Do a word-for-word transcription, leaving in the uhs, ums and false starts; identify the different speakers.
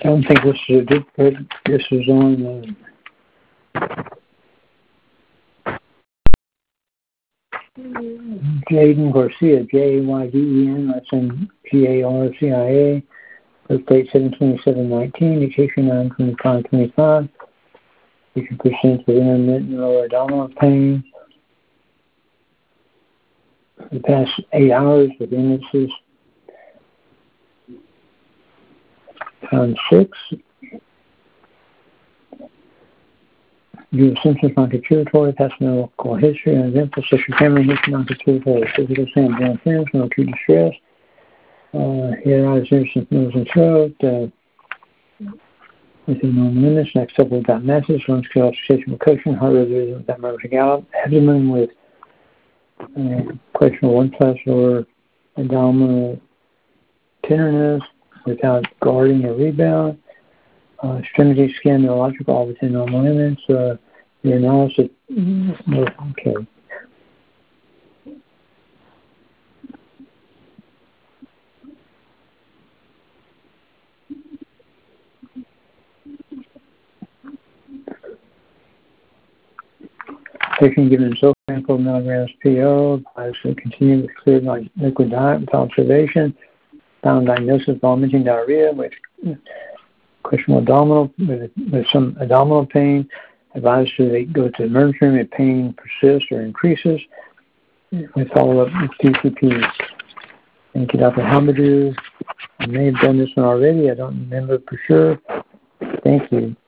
Speaker 1: don't think this is a duplicate. This is on uh, Jaden Garcia, J A Y D E N, that's in G A R C I A. Birth date seven twenty-seven nineteen, dictation nine twenty-five twenty-five. Patient presents with intermittent lower abdominal pain. The past eight hours with illnesses. Pound six. Due to symptoms non-contributory, past medical history, and event position family history non-contributory, physical symptoms, interference, no acute distress. Uh, here are symptoms, nose and throat. Uh, within normal limits. Next up, we've got message, lung scale, association cushion, heart rate rhythm without merging gallop, abdomen with uh, questionable one plus or abdominal tenderness without guarding or rebound. Uh, extremity skin neurological, all within normal limits. Uh, the analysis, okay. Patient given zofranco milligrams P O, obviously continue with clear liquid diet with observation. Found diagnosis vomiting diarrhea with questionable abdominal, with, with some abdominal pain. Advised to go to the emergency room if pain persists or increases. We follow up with T C P. Thank you, Doctor Hamadou. I may have done this one already. I don't remember for sure. Thank you.